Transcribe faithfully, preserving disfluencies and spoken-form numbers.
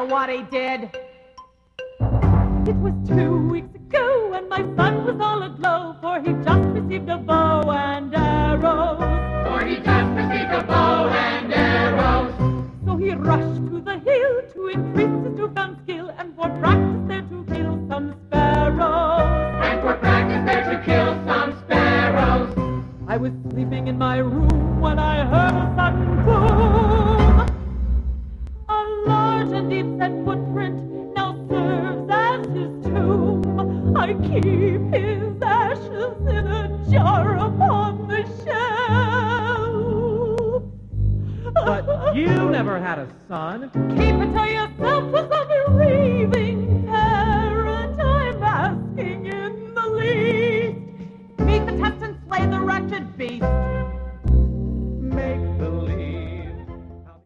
you what he did. It was two weeks ago, and my son was all aglow, for he just received a bow and arrows. For he just received a bow and arrows. So he rushed to the hill to increase his newfound skill, and for practice there to kill some sparrows. And for practice there to kill some sparrows. I was sleeping in my room when I heard a sudden boom. A large and deep-set footprint now serves as his tomb. I keep his ashes in a jar upon the shelf. But you never had a son. Keep it to yourself, 'twas a bereaving parent I'm asking in the least. Meet the test and slay the wretched beast.